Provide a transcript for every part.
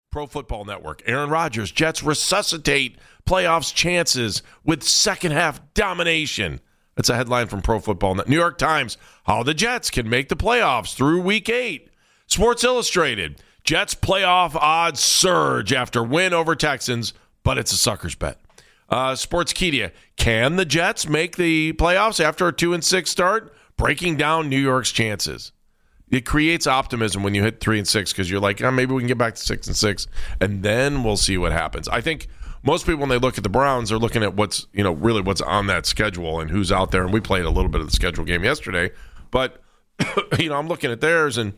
Pro Football Network. Aaron Rodgers, Jets resuscitate playoffs chances with second-half domination. That's a headline from Pro Football Network. New York Times, how the Jets can make the playoffs through Week 8. Sports Illustrated, Jets playoff odds surge after win over Texans, but it's a sucker's bet. Sportskeeda, can the Jets make the playoffs after a 2-6 start? Breaking down New York's chances. It creates optimism when you hit 3-6 because you're like, maybe we can get back to 6-6, and then we'll see what happens. I think most people, when they look at the Browns, are looking at what's on that schedule and who's out there. And we played a little bit of the schedule game yesterday, but I'm looking at theirs, and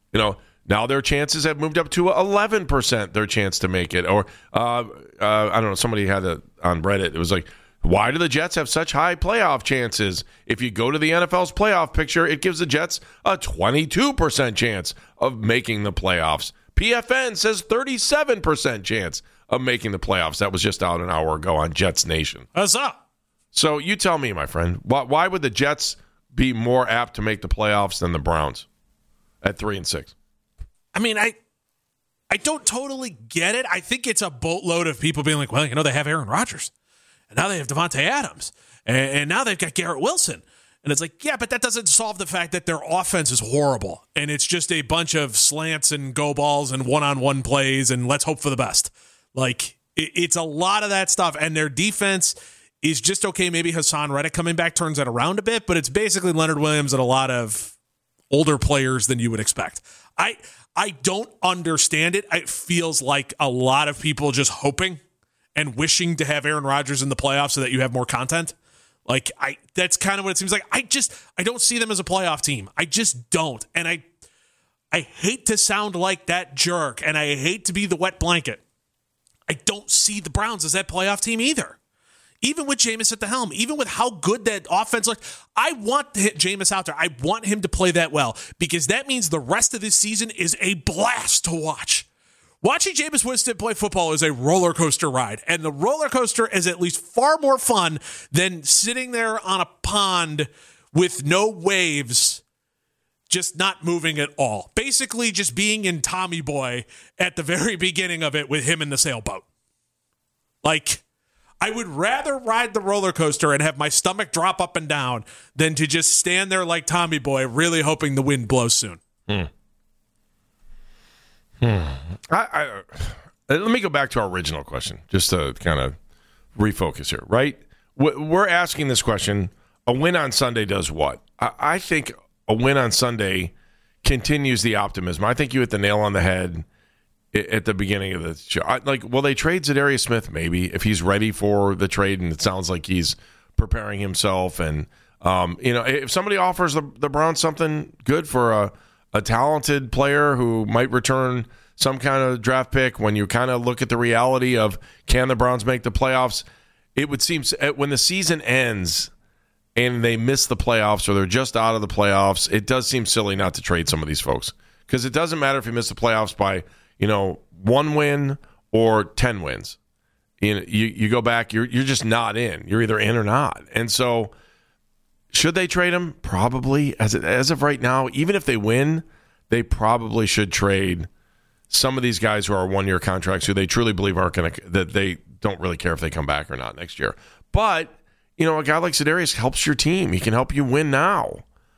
now their chances have moved up to 11%. Their chance to make it, or I don't know. Somebody had it on Reddit. It was like, why do the Jets have such high playoff chances? If you go to the NFL's playoff picture, it gives the Jets a 22% chance of making the playoffs. PFN says 37% chance of making the playoffs. That was just out an hour ago on Jets Nation. What's up? So you tell me, my friend, why would the Jets be more apt to make the playoffs than the Browns at 3-6? I mean, I don't totally get it. I think it's a boatload of people being like, well, they have Aaron Rodgers. And now they have Devontae Adams. And now they've got Garrett Wilson. And it's like, yeah, but that doesn't solve the fact that their offense is horrible. And it's just a bunch of slants and go balls and one-on-one plays and let's hope for the best. Like, it's a lot of that stuff. And their defense is just okay. Maybe Hassan Reddick coming back turns that around a bit. But it's basically Leonard Williams and a lot of older players than you would expect. I don't understand it. It feels like a lot of people just hoping and wishing to have Aaron Rodgers in the playoffs so that you have more content. Like, that's kind of what it seems like. I don't see them as a playoff team. I just don't. And I hate to sound like that jerk, and I hate to be the wet blanket. I don't see the Browns as that playoff team either. Even with Jameis at the helm, even with how good that offense looks, I want to hit Jameis out there. I want him to play that well because that means the rest of this season is a blast to watch. Watching Jameis Winston play football is a roller coaster ride, and the roller coaster is at least far more fun than sitting there on a pond with no waves, just not moving at all. Basically, just being in Tommy Boy at the very beginning of it with him in the sailboat. Like, I would rather ride the roller coaster and have my stomach drop up and down than to just stand there like Tommy Boy, really hoping the wind blows soon. Let me go back to our original question, just to kind of refocus here, right? We're asking this question, a win on Sunday does what? I think a win on Sunday continues the optimism. I think you hit the nail on the head at the beginning of the show. Will they trade Zadarius Smith? Maybe, if he's ready for the trade, and it sounds like he's preparing himself. And, if somebody offers the Browns something good for a talented player who might return some kind of draft pick, when you kind of look at the reality of can the Browns make the playoffs, it would seem when the season ends and they miss the playoffs or they're just out of the playoffs, it does seem silly not to trade some of these folks, because it doesn't matter if you miss the playoffs by 1 win or 10 wins. You go back, you're just not in. You're either in or not. And so should they trade him? Probably. As of right now, even if they win, they probably should trade some of these guys who are 1-year contracts who they truly believe aren't going to, that they don't really care if they come back or not next year. But, a guy like Zadarius helps your team. He can help you win now.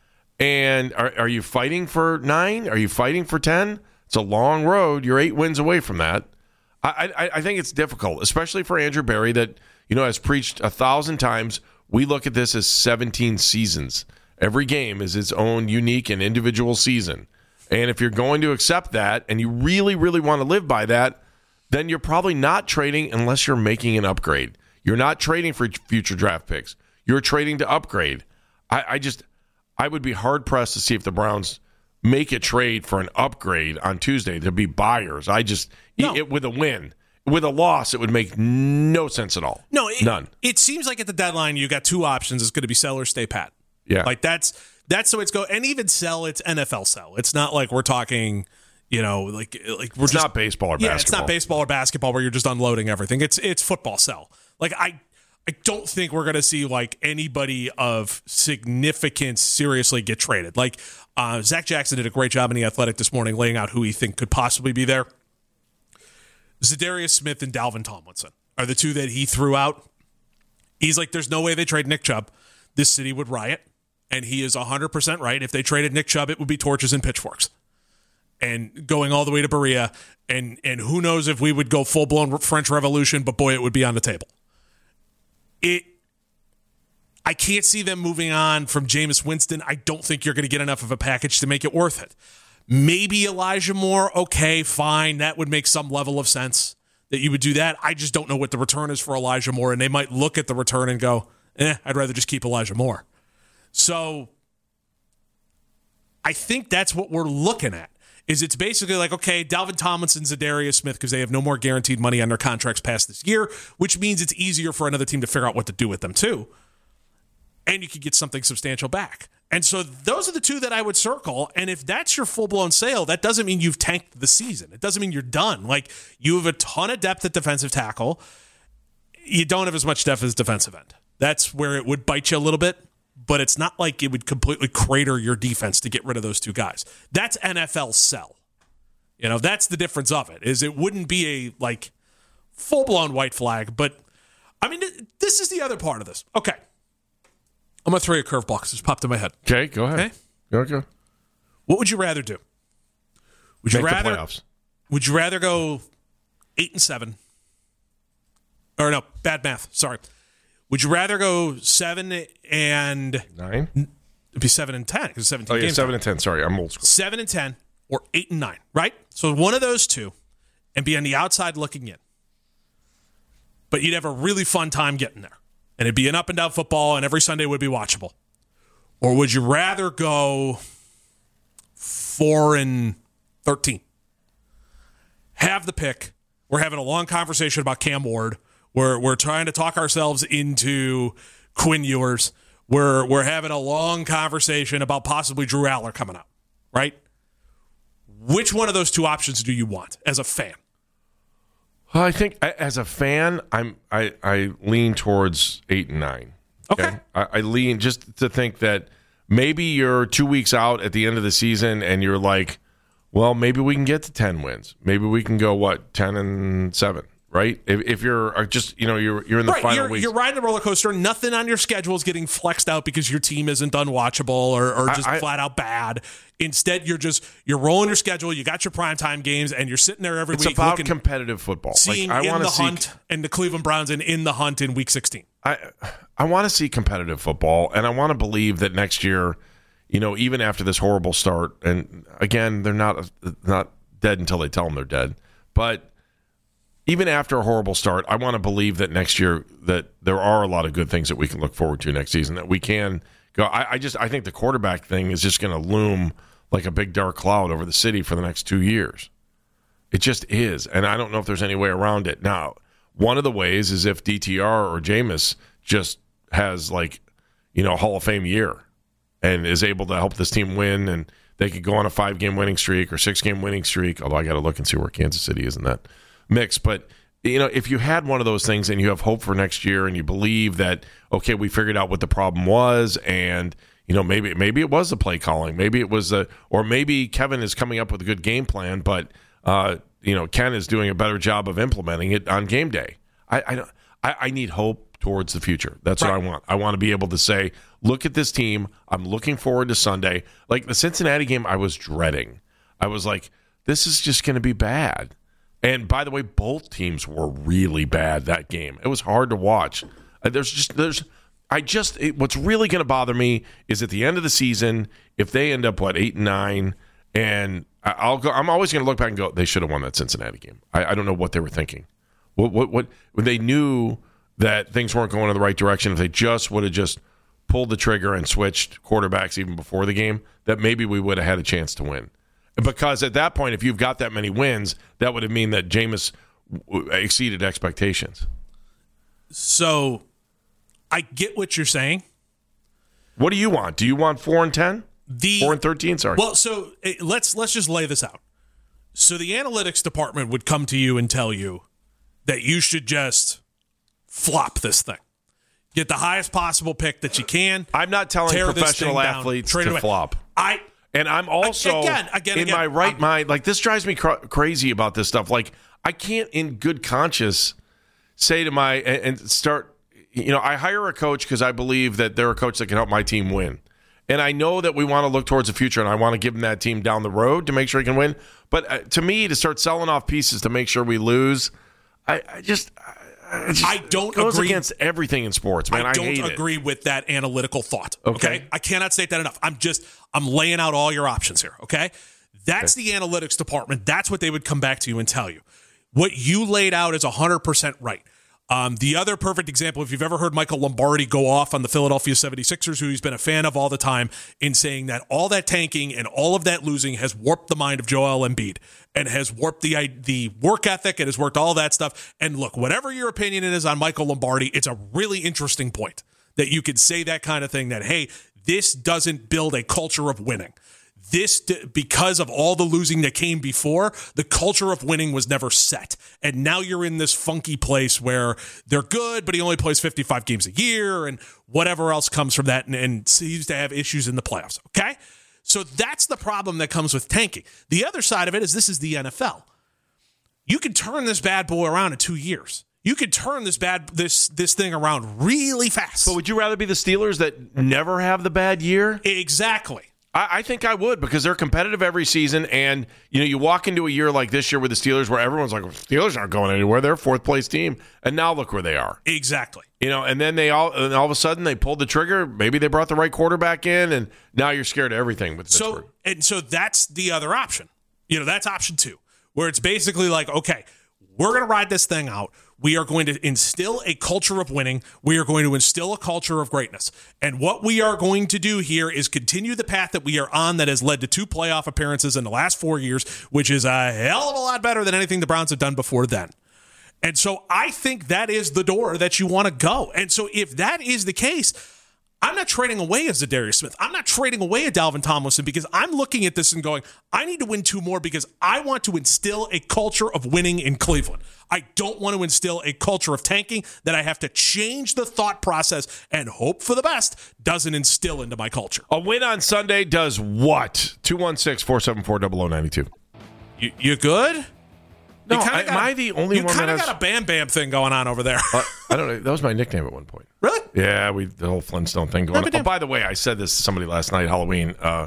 And are you fighting for 9? Are you fighting for 10? It's a long road. You're 8 wins away from that. I think it's difficult, especially for Andrew Berry that, has preached 1,000 times. We look at this as 17 seasons. Every game is its own unique and individual season. And if you're going to accept that and you really, really want to live by that, then you're probably not trading unless you're making an upgrade. You're not trading for future draft picks. You're trading to upgrade. I would be hard-pressed to see if the Browns make a trade for an upgrade on Tuesday to be buyers. With a win. With a loss, it would make no sense at all. None. It seems like at the deadline, you got 2 options. It's going to be sell or stay pat. Yeah. Like that's the way it's going. And even sell, it's NFL sell. It's not like we're talking, like we're it's not baseball or basketball. Yeah, it's not baseball or basketball where you're just unloading everything. It's football sell. Like I don't think we're going to see like anybody of significance seriously get traded. Like Zach Jackson did a great job in The Athletic this morning laying out who he think could possibly be there. Zadarius Smith and Dalvin Tomlinson are the two that he threw out. He's like, there's no way they trade Nick Chubb. This city would riot. And he is 100% right. If they traded Nick Chubb, it would be torches and pitchforks. And going all the way to Berea. And who knows if we would go full-blown French Revolution, but boy, it would be on the table. I can't see them moving on from Jameis Winston. I don't think you're going to get enough of a package to make it worth it. Maybe Elijah Moore, okay, fine. That would make some level of sense that you would do that. I just don't know what the return is for Elijah Moore, and they might look at the return and go, I'd rather just keep Elijah Moore. So I think that's what we're looking at, is it's basically like, okay, Dalvin Tomlinson, Zadarius Smith, because they have no more guaranteed money on their contracts past this year, which means it's easier for another team to figure out what to do with them too. And you could get something substantial back. And so those are the two that I would circle. And if that's your full-blown sale, that doesn't mean you've tanked the season. It doesn't mean you're done. Like, you have a ton of depth at defensive tackle. You don't have as much depth as defensive end. That's where it would bite you a little bit. But it's not like it would completely crater your defense to get rid of those two guys. That's NFL sell. You know, that's the difference of it, is it wouldn't be a, like, full-blown white flag. But, I mean, this is the other part of this. Okay. I'm going to throw you a curveball because it's popped in my head. Okay, go ahead. Okay? Go. What would you rather do? Would you Make rather the playoffs. Would you rather go 8-7? Or no, bad math. Sorry. Would you rather go 7 and 9? It'd be 7 and 10 because 17 games. 7 and 10. Sorry, I'm old school. 7 and 10 or 8 and 9, right? So one of those two, and be on the outside looking in. But you'd have a really fun time getting there. And it'd be an up and down football, and every Sunday would be watchable. Or would you rather go 4 and 13? Have the pick. We're having a long conversation about Cam Ward. We're trying to talk ourselves into Quinn Ewers. We're having a long conversation about possibly Drew Aller coming out, right? Which one of those two options do you want as a fan? I think as a fan, I lean towards 8 and 9. Okay. I lean just to think that maybe you're 2 weeks out at the end of the season and you're like, well, maybe we can get to 10 wins. Maybe we can go 10 and 7. Right? If you're just, you're in the final weeks. You're riding the roller coaster. Nothing on your schedule is getting flexed out because your team isn't unwatchable or just flat out bad. Instead, you're rolling your schedule. You got your primetime games, and you're sitting there every week. It's about competitive football. Seeing I in the hunt and the Cleveland Browns in the hunt in Week 16. I want to see competitive football, and I want to believe that next year, even after this horrible start, and again, they're not dead until they tell them they're dead, but even after a horrible start, I want to believe that next year that there are a lot of good things that we can look forward to next season, that we can go. I think the quarterback thing is just going to loom like a big dark cloud over the city for the next 2 years. It just is, and I don't know if there's any way around it. Now, one of the ways is if DTR or Jameis just has a Hall of Fame year and is able to help this team win, and they could go on a 5-game winning streak or 6-game winning streak, although I got to look and see where Kansas City is in that mix. But if you had one of those things and you have hope for next year and you believe that, okay, we figured out what the problem was, and maybe it was the play calling, maybe it was or maybe Kevin is coming up with a good game plan, but Ken is doing a better job of implementing it on game day. I need hope towards the future. That's right. What I want. I want to be able to say, look at this team. I'm looking forward to Sunday. Like the Cincinnati game, I was dreading. I was like, this is just going to be bad. And by the way, both teams were really bad that game. It was hard to watch. What's really going to bother me is at the end of the season, if they end up 8 and 9, and I'm always going to look back and go, they should have won that Cincinnati game. I don't know what they were thinking. What when they knew that things weren't going in the right direction, if they just would have just pulled the trigger and switched quarterbacks even before the game, that maybe we would have had a chance to win. Because at that point, if you've got that many wins, that would have mean that Jameis exceeded expectations. So I get what you're saying. What do you want? Do you want 4 and 10? 4 and 13? Sorry. Well, so let's just lay this out. So the analytics department would come to you and tell you that you should just flop this thing. Get the highest possible pick that you can. I'm not telling professional athletes to flop. And I'm also, in my right mind, this drives me crazy about this stuff. I can't in good conscience say to and start, I hire a coach because I believe that they're a coach that can help my team win. And I know that we want to look towards the future, and I want to give him that team down the road to make sure he can win. But to me, to start selling off pieces to make sure we lose, I don't goes agree against everything in sports, man. I don't agree with that analytical thought. Okay, I cannot state that enough. I'm laying out all your options here. Okay, that's the analytics department. That's what they would come back to you and tell you. What you laid out is 100% right. The other perfect example, if you've ever heard Michael Lombardi go off on the Philadelphia 76ers, who he's been a fan of all the time, in saying that all that tanking and all of that losing has warped the mind of Joel Embiid and has warped the work ethic and has worked all that stuff. And look, whatever your opinion is on Michael Lombardi, it's a really interesting point that you could say that kind of thing, that, hey, this doesn't build a culture of winning. Because of all the losing that came before, the culture of winning was never set. And now you're in this funky place where they're good, but he only plays 55 games a year and whatever else comes from that, and seems to have issues in the playoffs. Okay? So that's the problem that comes with tanking. The other side of it is this is the NFL. You can turn this bad boy around in 2 years. You could turn this thing around really fast. But would you rather be the Steelers that never have the bad year? Exactly. I think I would, because they're competitive every season, and you walk into a year like this year with the Steelers where everyone's like, well, Steelers aren't going anywhere. They're a fourth place team, and now look where they are. Exactly. And then all of a sudden they pulled the trigger. Maybe they brought the right quarterback in, and now you're scared of everything with Pittsburgh. So that's the other option. That's option 2, where it's basically like, okay, we're going to ride this thing out. We are going to instill a culture of winning. We are going to instill a culture of greatness. And what we are going to do here is continue the path that we are on that has led to 2 playoff appearances in the last 4 years, which is a hell of a lot better than anything the Browns have done before then. And so I think that is the door that you want to go. And so if that is the case, I'm not trading away a Zadarius Smith. I'm not trading away a Dalvin Tomlinson, because I'm looking at this and going, I need to win 2 more because I want to instill a culture of winning in Cleveland. I don't want to instill a culture of tanking that I have to change the thought process and hope for the best doesn't instill into my culture. A win on Sunday does what? 216-474-0092. You good? No, am I the only one that has... You kind of got a Bam Bam thing going on over there. I don't know. That was my nickname at one point. Really? Yeah, the whole Flintstone thing going on. Oh, by the way, I said this to somebody last night, Halloween. I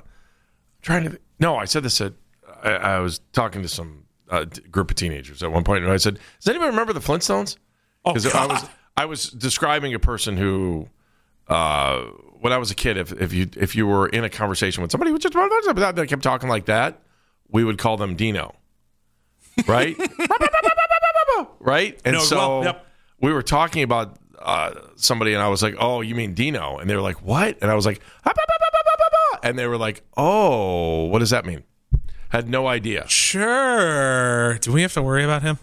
said this I was talking to some group of teenagers at one point, and I said, does anybody remember the Flintstones? Because I was describing a person who, when I was a kid, if you were in a conversation with somebody who just kept talking like that, we would call them Dino. Right? Right? And we were talking about somebody, and I was like, oh, you mean Dino? And they were like, what? And I was like, and they were like, oh, what does that mean? Had no idea. Sure. Do we have to worry about him?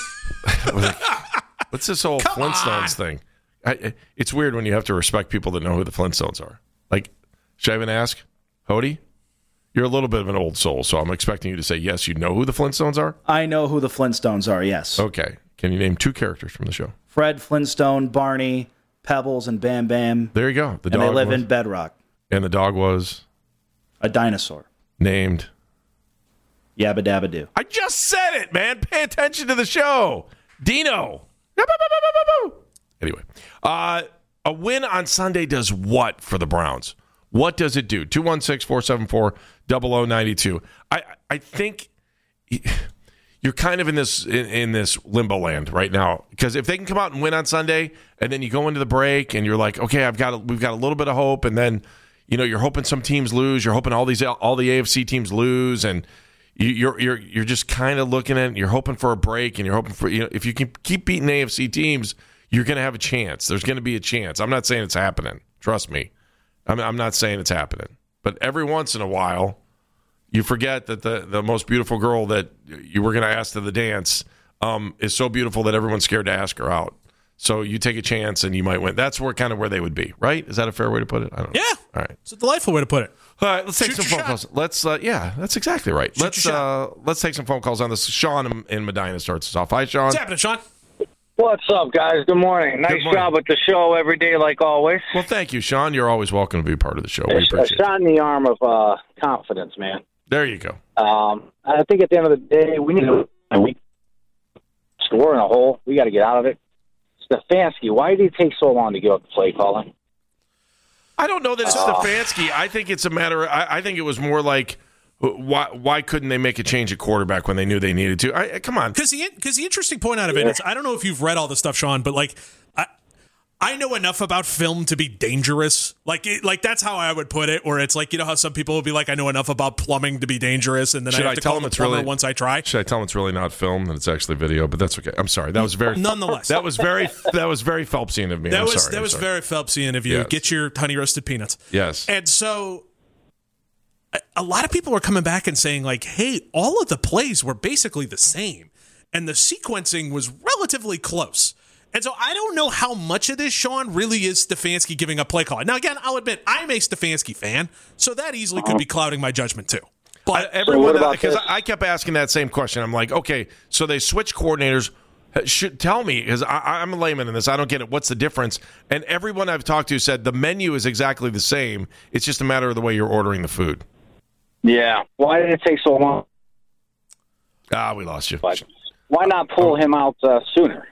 What's this whole Flintstones thing? It's weird when you have to respect people that know who the Flintstones are. Like, should I even ask? Hody? You're a little bit of an old soul, so I'm expecting you to say, yes, you know who the Flintstones are? I know who the Flintstones are, yes. Okay. Can you name 2 characters from the show? Fred Flintstone, Barney, Pebbles, and Bam Bam. There you go. And they live in Bedrock. And the dog was? A dinosaur. Named? Yabba Dabba Doo. I just said it, man. Pay attention to the show. Dino. Anyway, a win on Sunday does what for the Browns? What does it do? 216-474-0092. I think you're kind of in this limbo land right now, because if they can come out and win on Sunday, and then you go into the break and you're like, okay, we've got a little bit of hope, and then you're hoping some teams lose, you're hoping all the AFC teams lose, and you're just kind of looking at it, you're hoping for a break, and you're hoping for if you can keep beating AFC teams, you're going to have a chance. There's going to be a chance. I'm not saying it's happening. Trust me. I'm not saying it's happening. But every once in a while, you forget that the most beautiful girl that you were going to ask to the dance is so beautiful that everyone's scared to ask her out. So you take a chance and you might win. That's where they would be, right? Is that a fair way to put it? I don't know. Yeah. All right. It's a delightful way to put it. All right, let's take some phone calls. Let's that's exactly right. Let's take some phone calls on this. Sean in Medina starts us off. Hi, Sean. What's happening, Sean? What's up, guys? Good morning. Nice job with the show every day, like always. Well, thank you, Sean. You're always welcome to be part of the show. We appreciate it. A shot in the arm of confidence, man. There you go. I think at the end of the day, we need to. We're in a hole. We got to get out of it. Stefanski, why did he take so long to give up the play calling? I don't know that it's Stefanski. I think it's a matter of, I think it was more like, why couldn't they make a change at quarterback when they knew they needed to? Come on. Because the interesting point out of it is, I don't know if you've read all the stuff, Sean, but like, I know enough about film to be dangerous. Like that's how I would put it. Or it's like, you know how some people will be like, I know enough about plumbing to be dangerous, and then I have to call the plumber once I try. Should I tell them it's really not film, that it's actually video? But that's okay. I'm sorry. That was very nonetheless. That was very Phelpsian of me. That was very Phelpsian of you. Yes. Get your honey roasted peanuts. Yes. And so a lot of people are coming back and saying like, hey, all of the plays were basically the same, and the sequencing was relatively close. And so I don't know how much of this, Sean, really is Stefanski giving up play calling. Now, again, I'll admit I'm a Stefanski fan, so that easily could be clouding my judgment too. But everyone, because I kept asking that same question. I'm like, okay, so they switch coordinators. Should tell me, because I'm a layman in this. I don't get it. What's the difference? And everyone I've talked to said the menu is exactly the same. It's just a matter of the way you're ordering the food. Yeah. Why did it take so long? We lost you. But why not pull him out sooner?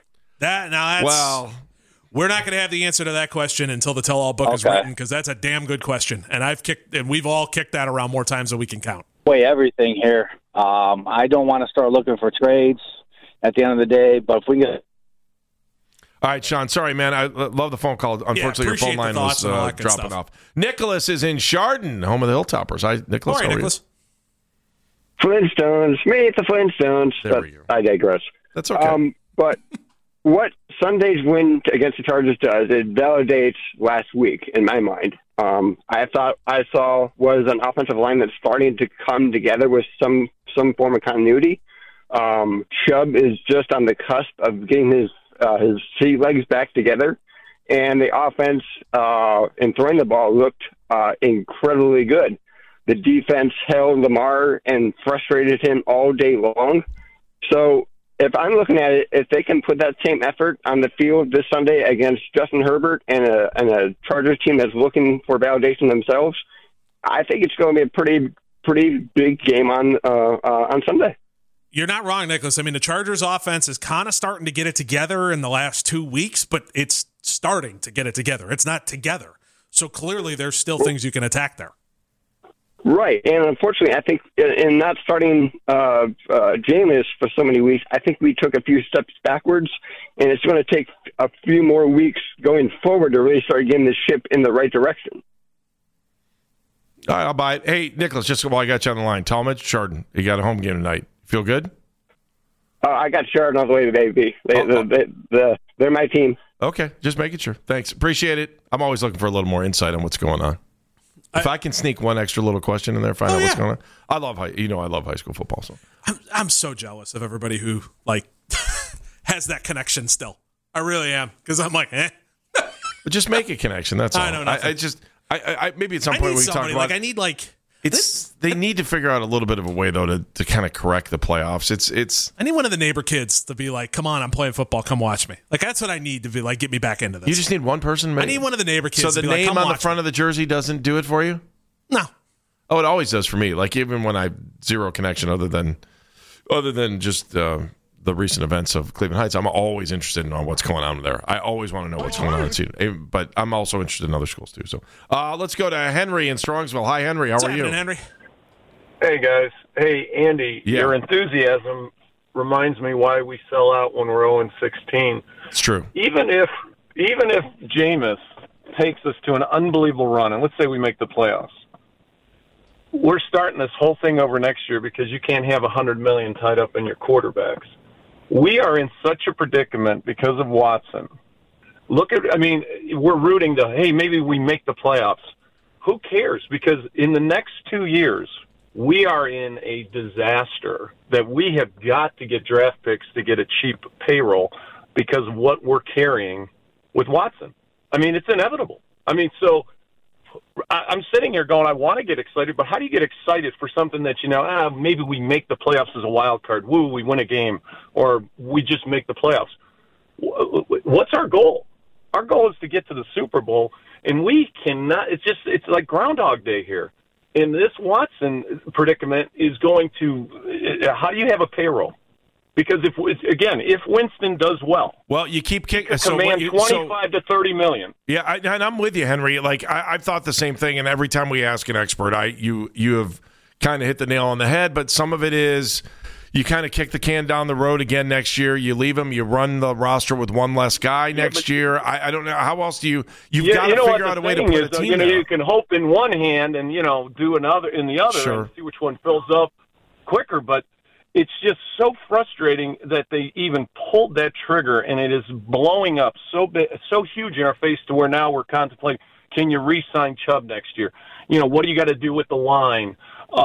We're not going to have the answer to that question until the tell-all book is written, because that's a damn good question, and we've all kicked that around more times than we can count. Everything here. I don't want to start looking for trades at the end of the day, but if we get. All right, Sean. Sorry, man. I love the phone call. Unfortunately, your phone line was dropping off. Nicholas is in Chardon, home of the Hilltoppers. Hi, Nicholas. All right, Nicholas. Flintstones. Meet the Flintstones. There we go. I digress. That's okay. But what Sunday's win against the Chargers does, it validates last week in my mind. I thought I saw was an offensive line that's starting to come together with some form of continuity. Chubb is just on the cusp of getting his sea legs back together, and the offense in throwing the ball looked incredibly good. The defense held Lamar and frustrated him all day long. So if I'm looking at it, if they can put that same effort on the field this Sunday against Justin Herbert and a Chargers team that's looking for validation themselves, I think it's going to be a pretty big game on Sunday. You're not wrong, Nicholas. I mean, the Chargers offense is kind of starting to get it together in the last 2 weeks, but it's starting to get it together. It's not together. So clearly there's still things you can attack there. Right, and unfortunately, I think in not starting Jameis for so many weeks, I think we took a few steps backwards, and it's going to take a few more weeks going forward to really start getting the ship in the right direction. All right, I'll buy it. Hey, Nicholas, just while I got you on the line, tell them it's Chardon. You got a home game tonight. Feel good? I got Chardon all the way to baby. They're my team. Okay, just making sure. Thanks. Appreciate it. I'm always looking for a little more insight on what's going on. If I can sneak one extra little question in there, find out what's going on. I love high school football. So I'm so jealous of everybody who has that connection still. I really am, because I'm like, just make a connection. That's all. I know nothing. I maybe at some point we can talk about. I need They need to figure out a little bit of a way though to kind of correct the playoffs. It's. I need one of the neighbor kids to be like, "Come on, I'm playing football. Come watch me." Like that's what I need to be like. Get me back into this. You just need one person. Maybe? I need one of the neighbor kids. So the to be name like, on the front of the jersey doesn't do it for you? No. Oh, it always does for me. Like even when I have zero connection other than just the recent events of Cleveland Heights, I'm always interested in what's going on there. I always want to know what's going on. But I'm also interested in other schools too. So let's go to Henry in Strongsville. Hi, Henry. How are you, Henry? Hey guys. Hey Andy. Yeah. Your enthusiasm reminds me why we sell out when we're 0-16. It's true. Even if Jameis takes us to an unbelievable run, and let's say we make the playoffs, we're starting this whole thing over next year because you can't have $100 million tied up in your quarterbacks. We are in such a predicament because of Watson. We're rooting to, hey, maybe we make the playoffs. Who cares? Because in the next 2 years, we are in a disaster that we have got to get draft picks to get a cheap payroll because of what we're carrying with Watson. I mean, it's inevitable. I mean, so I'm sitting here going, I want to get excited, but how do you get excited for something that, maybe we make the playoffs as a wild card, woo, we win a game, or we just make the playoffs? What's our goal? Our goal is to get to the Super Bowl, and we cannot, it's like Groundhog Day here. And this Watson predicament is going to, how do you have a payroll? Because if Winston does well, you keep kicking. Command 25 to 30 million. Yeah, and I'm with you, Henry. Like I've thought the same thing, and every time we ask an expert, you have kind of hit the nail on the head. But some of it is you kind of kick the can down the road again next year. You leave them. You run the roster with one less guy next year. I don't know how else do you've got to figure out a way to put a team down. You can hope in one hand and do another in the other and see which one fills up quicker, but. It's just so frustrating that they even pulled that trigger, and it is blowing up so big, so huge in our face to where now we're contemplating: can you re-sign Chubb next year? What do you got to do with the line?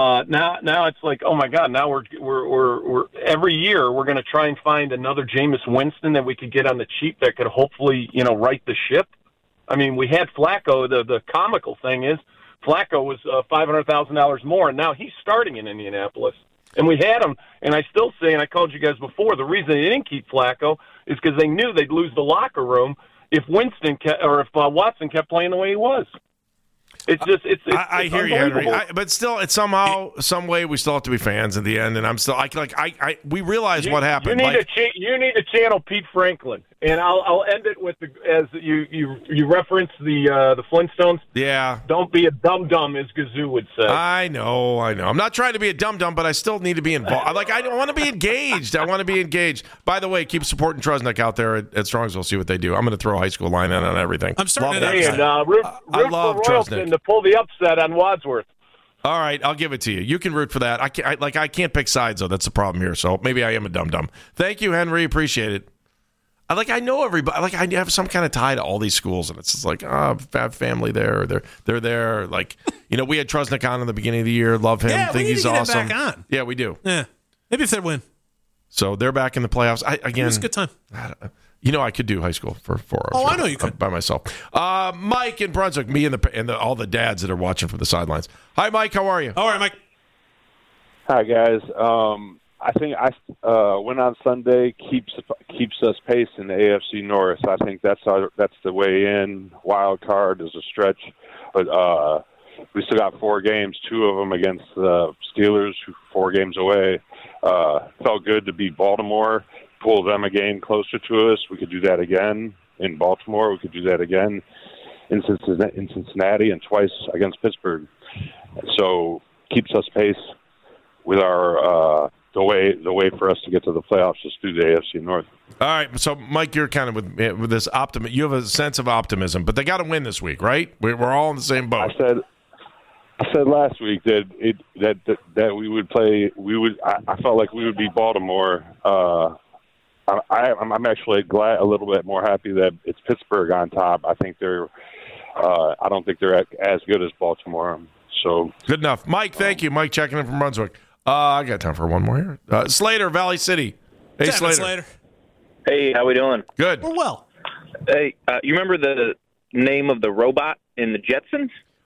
Now it's like, oh my God! Now we're every year we're going to try and find another Jameis Winston that we could get on the cheap that could hopefully right the ship. I mean, we had Flacco. The comical thing is Flacco was $500,000 more, and now he's starting in Indianapolis. And we had him, and I still say, and I called you guys before, the reason they didn't keep Flacco is because they knew they'd lose the locker room if Watson kept playing the way he was. It's just I hear you, Henry. But still, it's somehow, some way, we still have to be fans at the end. And I'm still we realize what happened. You need to channel Pete Franklin, and I'll end it with as you reference the Flintstones. Yeah. Don't be a dum-dum, as Gazoo would say. I know. I'm not trying to be a dum-dum, but I still need to be involved. I want to be engaged. By the way, keep supporting Trusnick out there at Strongsville. See what they do. I'm going to throw a high school line in on everything. I'm starting I love Trusnick. To pull the upset on Wadsworth. All right, I'll give it to you. You can root for that. I can't pick sides, though. That's the problem here. So maybe I am a dum-dum. Thank you, Henry. Appreciate it. I know everybody. I have some kind of tie to all these schools, and it's just like, family there. They're there. We had Trusnick on in the beginning of the year. Love him. Yeah, think he's awesome. Back on. Yeah, we do. Yeah, maybe if they win. So they're back in the playoffs. It was a good time. I could do high school for 4 hours. Oh, I know you could. By myself. Mike in Brunswick, me and all the dads that are watching from the sidelines. Hi, Mike. How are you? All right, Mike. Hi, guys. I think win on Sunday keeps us pace in the AFC North. I think that's the way in. Wild card is a stretch, but we still got 4 games, 2 of them against the Steelers, 4 games away. Felt good to beat Baltimore. Pull them a game closer to us. We could do that again in Baltimore. We could do that again in Cincinnati and twice against Pittsburgh. So keeps us pace with our the way for us to get to the playoffs is through the AFC North. All right. So Mike, you're kind of with this optimism. You have a sense of optimism, but they got to win this week, right? We're all in the same boat. I said last week that we would play. I felt like we would beat Baltimore. I'm actually a little bit more happy that it's Pittsburgh on top. I think I don't think they're as good as Baltimore. So good enough, Mike. Thank you, Mike. Checking in from Brunswick. I got time for one more here. Slater, Valley City. Hey, Slater. Hey, how we doing? Good. We're well. Hey, you remember the name of the robot in the Jetsons?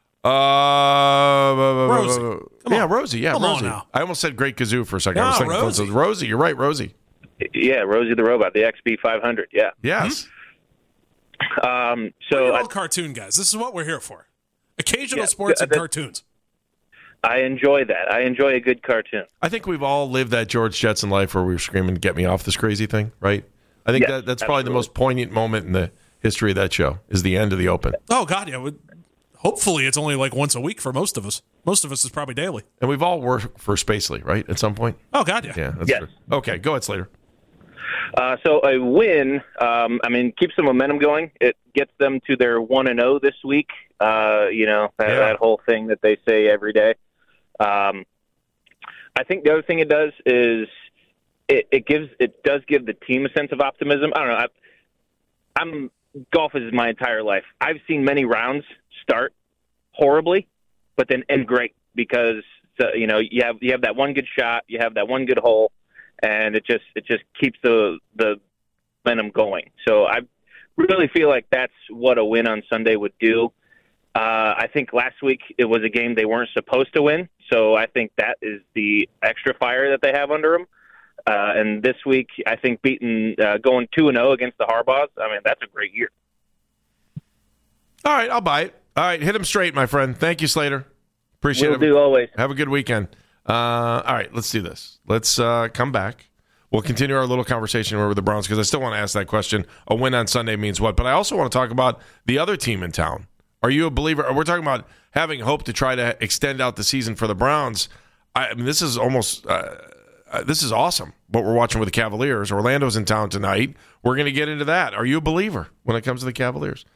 Rosie. Rosie. Yeah, Come Rosie. on now. I almost said Great Kazoo for a second. No, I was thinking Rosie. Rosie. You're right, Rosie. Yeah, Rosie the robot, the XB500. Yeah. Yes. We're all cartoon guys. This is what we're here for. Occasional sports and cartoons. I enjoy that. I enjoy a good cartoon. I think we've all lived that George Jetson life where we were screaming, "Get me off this crazy thing!" Right? I think that's probably the most poignant moment in the history of that show. Is the end of the Open. Oh God, yeah. Hopefully, it's only like once a week for most of us. Most of us is probably daily. And we've all worked for Spacely, right? At some point. Oh God, yeah. Yeah. That's true. Okay, go ahead, Slater. So a win, keeps the momentum going. It gets them to their 1-0 this week. That whole thing that they say every day. I think the other thing it does is it does give the team a sense of optimism. I don't know. Golf is my entire life. I've seen many rounds start horribly, but then end great because you have that one good shot, you have that one good hole, and it just keeps the momentum going. So I really feel like that's what a win on Sunday would do. I think last week it was a game they weren't supposed to win, so I think that is the extra fire that they have under them. And this week, I think going 2-0 against the Harbaughs, that's a great year. All right, I'll buy it. All right, hit him straight, my friend. Thank you, Slater. Appreciate it. Will do always. Have a good weekend. All right, let's do this. Let's come back. We'll continue our little conversation over the Browns because I still want to ask that question. A win on Sunday means what? But I also want to talk about the other team in town. Are you a believer? We're talking about having hope to try to extend out the season for the Browns. I mean, this is almost this is awesome what we're watching with the Cavaliers. Orlando's in town tonight. We're going to get into that. Are you a believer when it comes to the Cavaliers?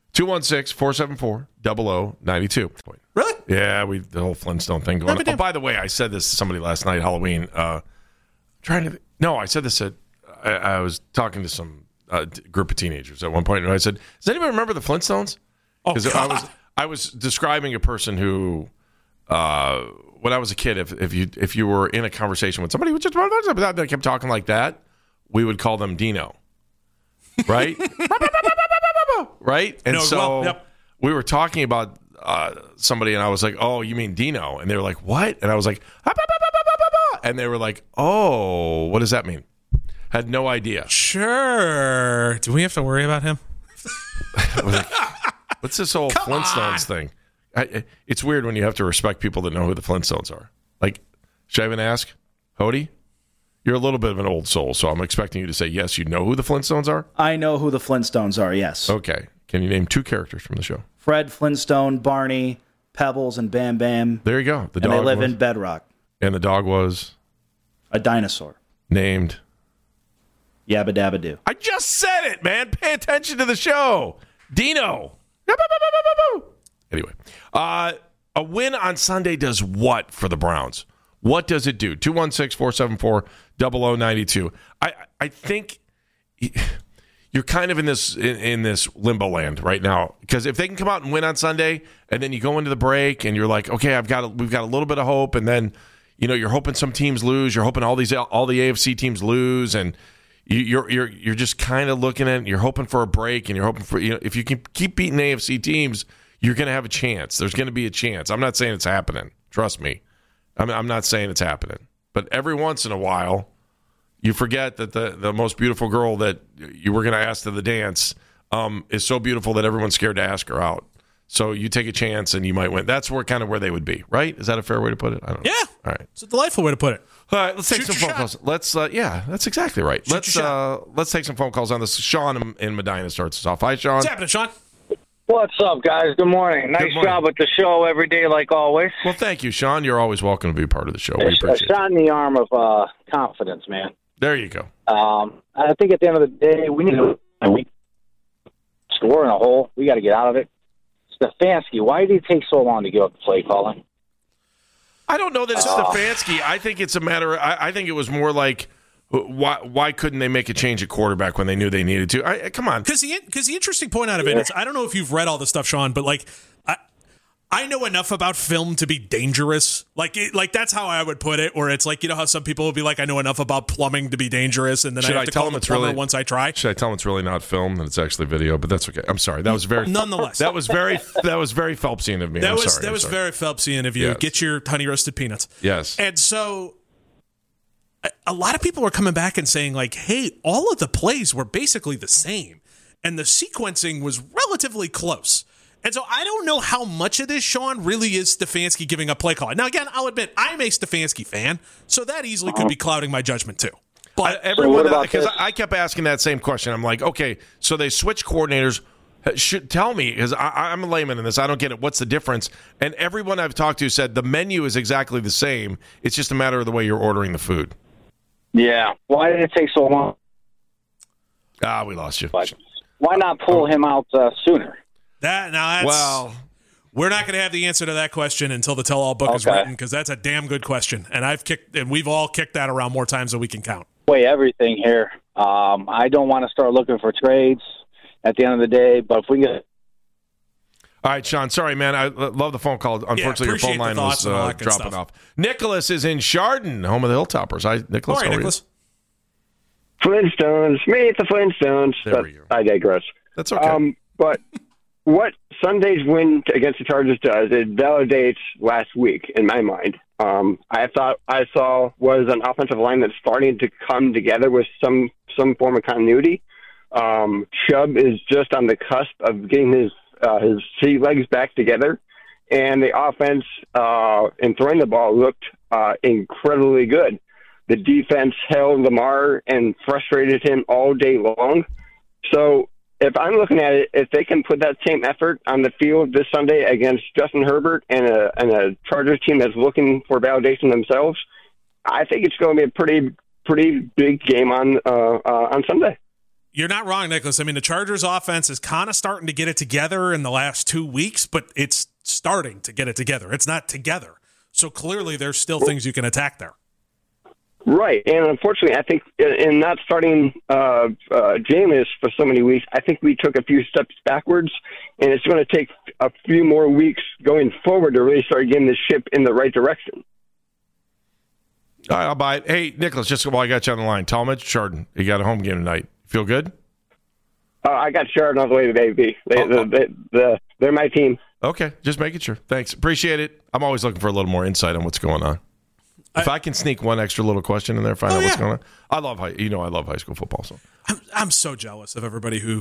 216-474-0092. Really? Yeah, the whole Flintstone thing going on. Oh, by the way, I said this to somebody last night, Halloween. I said this I was talking to some group of teenagers at one point, and I said, does anybody remember the Flintstones? Because I was describing a person who, when I was a kid, if you were in a conversation with somebody who just that kept talking like that, we would call them Dino, right? Right? And we were talking about somebody, and I was like, "Oh, you mean Dino?" And they were like, "What?" And I was like, and they were like, "Oh, what does that mean?" Had no idea. Sure. Do we have to worry about him? What's this whole Flintstones thing? It's weird when you have to respect people that know who the Flintstones are. Like, should I even ask? Hody? You're a little bit of an old soul, so I'm expecting you to say, yes, you know who the Flintstones are? I know who the Flintstones are, yes. Okay. Can you name 2 characters from the show? Fred Flintstone, Barney, Pebbles, and Bam Bam. There you go. And they live in Bedrock. And the dog was? A dinosaur. Named? Yabba Dabba Doo. I just said it, man. Pay attention to the show. Dino. Anyway, a win on Sunday does what for the Browns? What does it do? 216-474-0092. I think you're kind of in this limbo land right now, because if they can come out and win on Sunday, and then you go into the break and you're like, okay, we've got a little bit of hope, and then you're hoping some teams lose, you're hoping all the AFC teams lose, and you're just kind of looking at it, you're hoping for a break, and you're hoping for if you can keep beating AFC teams, you're going to have a chance. There's going to be a chance. I'm not saying it's happening. Trust me. I'm not saying it's happening. But every once in a while, you forget that the most beautiful girl that you were going to ask to the dance is so beautiful that everyone's scared to ask her out. So you take a chance and you might win. That's where they would be, right? Is that a fair way to put it? I don't know. Yeah. All right. It's a delightful way to put it. All right, let's take some phone calls. Let's that's exactly right. Let's take some phone calls on this. Sean in Medina starts us off. Hi, Sean. What's happening, Sean? What's up, guys? Good morning. Nice job with the show every day, like always. Well, thank you, Sean. You're always welcome to be part of the show. We appreciate it. A shot in the arm of confidence, man. There you go. I think at the end of the day, we need to score in a hole. We got to get out of it. Stefanski, why did he take so long to give up the play calling? I don't know that it's Stefanski. I think it's a matter. I think it was more like, why couldn't they make a change at quarterback when they knew they needed to? Come on. Because the interesting point out of it is, I don't know if you've read all this stuff, Sean, but I know enough about film to be dangerous. Like that's how I would put it. Or it's like, how some people will be like, I know enough about plumbing to be dangerous, and then I have to call the plumber once I try. Should I tell them it's really not film, that it's actually video? But that's okay. I'm sorry. That was very nonetheless. That was very Phelpsian of me. That was very Phelpsian of you. Yes. Get your honey roasted peanuts. Yes. And so a lot of people are coming back and saying, like, hey, all of the plays were basically the same, and the sequencing was relatively close. And so I don't know how much of this, Sean, really is Stefanski giving up play calling. Now, again, I'll admit, I'm a Stefanski fan, so that easily could be clouding my judgment too. But everyone, because I kept asking that same question. I'm like, okay, so they switch coordinators. Should tell me, because I'm a layman in this. I don't get it. What's the difference? And everyone I've talked to said the menu is exactly the same. It's just a matter of the way you're ordering the food. Yeah. Why did it take so long? We lost you. But why not pull him out sooner? We're not going to have the answer to that question until the tell-all book is written, because that's a damn good question, and we've all kicked that around more times than we can count. Everything here. I don't want to start looking for trades at the end of the day, but if we get. All right, Sean. Sorry, man. I love the phone call. Unfortunately, your phone line was dropping off. Nicholas is in Chardon, home of the Hilltoppers. Hi, Nicholas. All right, Nicholas. Flintstones. Meet the Flintstones. There we go. I digress. That's okay. But what Sunday's win against the Chargers does, it validates last week in my mind. I thought I saw was an offensive line that's starting to come together with some form of continuity. Chubb is just on the cusp of getting his sea legs back together, and the offense in throwing the ball looked incredibly good. the defense held Lamar and frustrated him all day long. So if I'm looking at it, if they can put that same effort on the field this Sunday against Justin Herbert and a Chargers team that's looking for validation themselves, I think it's going to be a pretty big game on Sunday. You're not wrong, Nicholas. I mean, the Chargers offense is kind of starting to get it together in the last 2 weeks, but it's starting to get it together. It's not together. So clearly there's still things you can attack there. Right. And unfortunately, I think in not starting Jameis for so many weeks, I think we took a few steps backwards, and it's going to take a few more weeks going forward to really start getting the ship in the right direction. All right, I'll buy it. Hey, Nicholas, just while I got you on the line, tell Mitch Chardon, you got a home game tonight. Feel good? I got Chardon all the way to baby. They're my team. Okay, just making sure. Thanks. Appreciate it. I'm always looking for a little more insight on what's going on. If I can sneak one extra little question in there, find out what's going on. I love high school football. So I'm so jealous of everybody who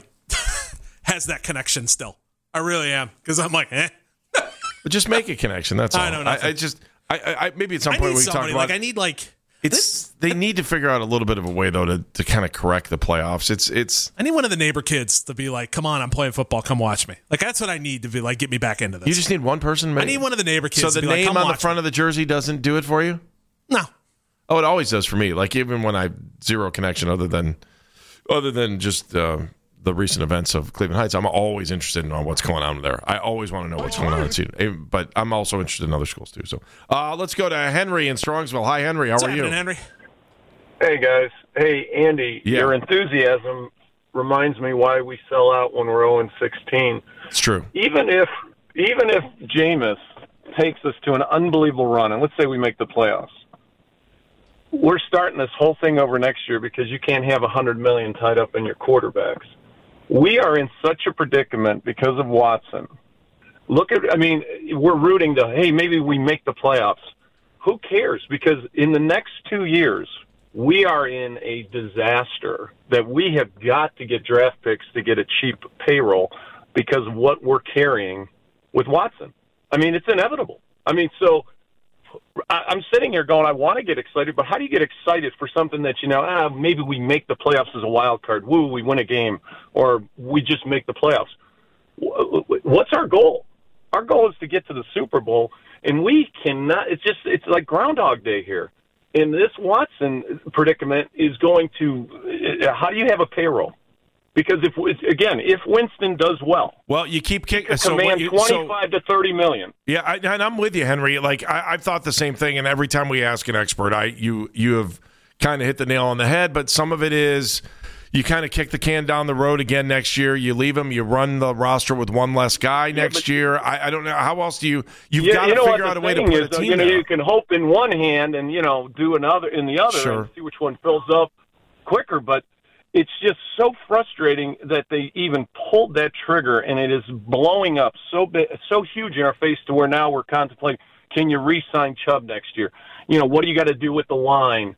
has that connection still. I really am, because I'm like, But just make a connection. That's all. I know nothing. I maybe at some point we can talk about. I need They need to figure out a little bit of a way though to kind of correct the playoffs. It's. I need one of the neighbor kids to be like, "Come on, I'm playing football. Come watch me." Like that's what I need to be like. Get me back into this. You just need one person. Maybe? I need one of the neighbor kids. So the to be name like, on the front of the jersey doesn't do it for you? No. Oh, it always does for me. Like even when I have zero connection other than just the recent events of Cleveland Heights, I'm always interested in what's going on there. I always want to know what's going on. But I'm also interested in other schools too. So let's go to Henry in Strongsville. Hi, Henry. How are you? Henry? Hey, guys. Hey, Andy. Yeah. Your enthusiasm reminds me why we sell out when we're 0-16. It's true. Even if Jameis takes us to an unbelievable run, and let's say we make the playoffs, we're starting this whole thing over next year because you can't have $100 million tied up in your quarterbacks. We are in such a predicament because of Watson. We're rooting to, hey, maybe we make the playoffs. Who cares? Because in the next 2 years, we are in a disaster that we have got to get draft picks to get a cheap payroll because of what we're carrying with Watson. I mean, it's inevitable. I mean, so I'm sitting here going, I want to get excited, but how do you get excited for something that, maybe we make the playoffs as a wild card, woo, we win a game, or we just make the playoffs? What's our goal? Our goal is to get to the Super Bowl, and we cannot, it's like Groundhog Day here. And this Watson predicament is going to, how do you have a payroll? Because if Winston does well, you keep kicking. Command 25 to 30 million. Yeah, and I'm with you, Henry. Like I've thought the same thing, and every time we ask an expert, you have kind of hit the nail on the head. But some of it is you kind of kick the can down the road again next year. You leave them. You run the roster with one less guy next year. I don't know how else do you've got to figure out a way to put a team there. You can hope in one hand and do another in the other, sure, and see which one fills up quicker, but. It's just so frustrating that they even pulled that trigger, and it is blowing up so big, so huge in our face to where now we're contemplating, can you re-sign Chubb next year? What do you got to do with the line?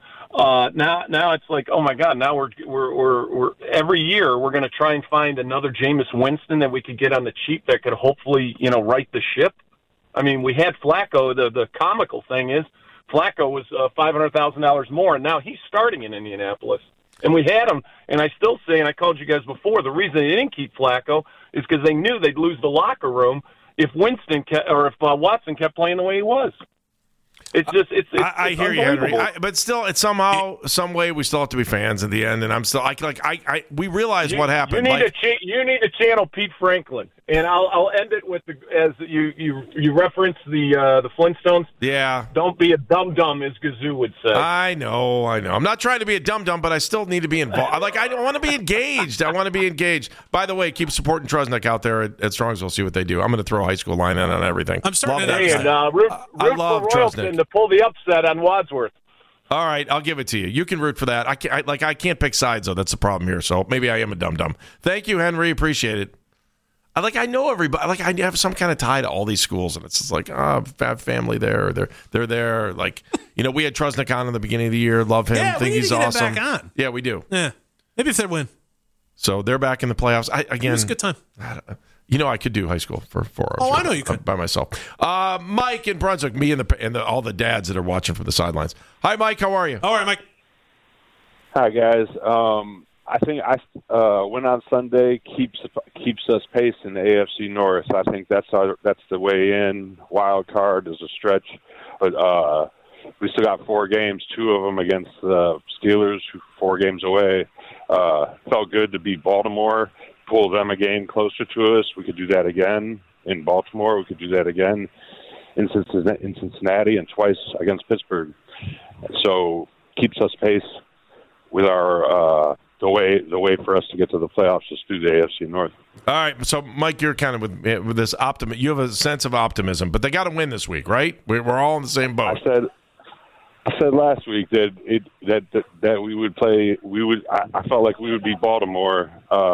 Now it's like, oh my God! Now we're every year we're going to try and find another Jameis Winston that we could get on the cheap that could hopefully right the ship. I mean, we had Flacco. The comical thing is Flacco was $500,000 more, and now he's starting in Indianapolis. And we had him, and I still say, and I called you guys before, the reason they didn't keep Flacco is because they knew they'd lose the locker room if Watson kept playing the way he was. It's just I hear you, Henry. But still, it's somehow, some way, we still have to be fans at the end. And I'm still we realize what happened. You need to channel Pete Franklin, and I'll end it with as you reference the Flintstones. Yeah. Don't be a dum-dum, as Gazoo would say. I know. I'm not trying to be a dum-dum, but I still need to be involved. I want to be engaged. By the way, keep supporting Trusnick out there at Strongsville. See what they do. I'm going to throw a high school line in on everything. I'm starting I love Trusnick. To pull the upset on Wadsworth. All right, I'll give it to you. You can root for that. I can't pick sides, though. That's the problem here. So maybe I am a dum-dum. Thank you, Henry. Appreciate it. I know everybody. I have some kind of tie to all these schools, and it's just like, family there. They're there. We had Trusnick on in the beginning of the year. Love him. Yeah, think he's awesome. Him back on. Yeah, we do. Yeah, maybe if they win. So they're back in the playoffs. Again, It was a good time. I could do high school for 4 hours. Oh, I know you could. By myself. Mike in Brunswick, me and all the dads that are watching from the sidelines. Hi, Mike. How are you? All right, Mike. Hi guys. I think win on Sunday keeps us pace in the AFC North. I think that's the way in. Wild card is a stretch, but we still got 4 games, 2 of them against the Steelers, 4 games away. Felt good to beat Baltimore, pull them a game closer to us. We could do that again in Baltimore. We could do that again in Cincinnati, and twice against Pittsburgh. So keeps us pace with our the way for us to get to the playoffs is through the AFC North. All right, so Mike, you're kind of with this optimism. You have a sense of optimism, but they got to win this week, right? We're all in the same boat. I said last week that we would play. I felt like we would beat Baltimore.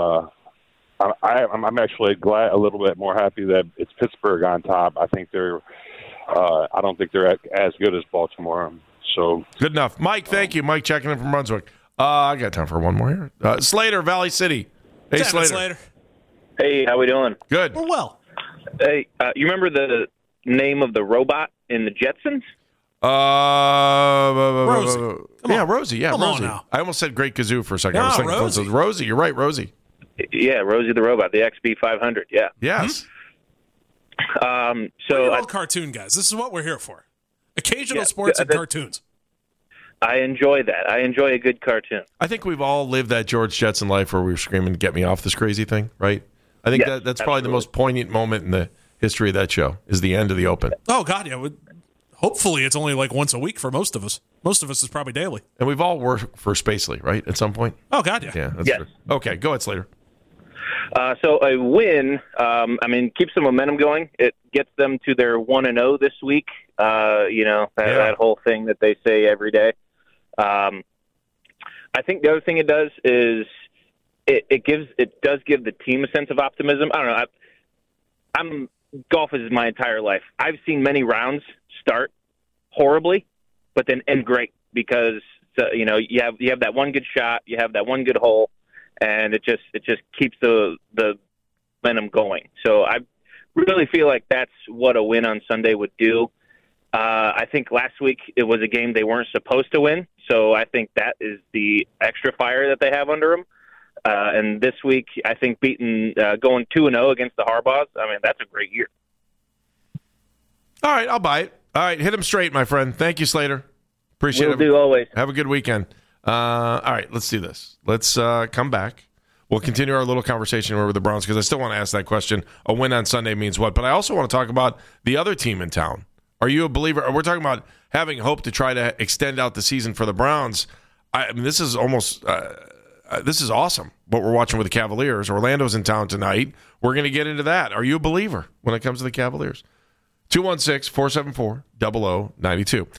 I'm actually a little bit more happy that it's Pittsburgh on top. I think I don't think they're as good as Baltimore. So good enough, Mike. Thank you, Mike. Checking in from Brunswick. I got time for one more here. Slater, Valley City. Hey, Slater. Hey, how we doing? Good. We're well. Hey, you remember the name of the robot in the Jetsons? Rosie. Rosie. Yeah, Come Rosie. on now. I almost said Great Kazoo for a second. No, I was thinking Rosie. Rosie. You're right, Rosie. Yeah, Rosie the robot, the XB500. Yeah. Yes. We're So all cartoon guys. This is what we're here for. Occasional Yeah, sports and cartoons. I enjoy that. I enjoy a good cartoon. I think we've all lived that George Jetson life where we were screaming, "Get me off this crazy thing!" Right? I think Yes, that's probably the most poignant moment in the history of that show. Is the end of the Open, Oh, God, yeah. Hopefully it's only like once a week for most of us. Most of us is probably daily. and we've all worked for Spacely, right? At some point. Oh, God, yeah. Yeah. That's Yes. true. Okay, go ahead, Slater. So a win, keeps the momentum going. It gets them to their 1-0 this week. That whole thing that they say every day. I think the other thing it does is it does give the team a sense of optimism. I don't know. Golf is my entire life. I've seen many rounds start horribly, but then end great because you have that one good shot, you have that one good hole, and it just keeps the momentum going. So I really feel like that's what a win on Sunday would do. I think last week it was a game they weren't supposed to win, so I think that is the extra fire that they have under them. And this week, I think going 2-0 against the Harbaughs, that's a great year. All right, I'll buy it. All right, hit him straight, my friend. Thank you, Slater. Appreciate Will it. do always. Have a good weekend. All right, let's do this. Let's come back. We'll continue our little conversation over the Browns because I still want to ask that question. A win on Sunday means what? But I also want to talk about the other team in town. Are you a believer? We're talking about having hope to try to extend out the season for the Browns. This is almost this is awesome what we're watching with the Cavaliers. Orlando's in town tonight. We're going to get into that. Are you a believer when it comes to the Cavaliers? 216-474-0092.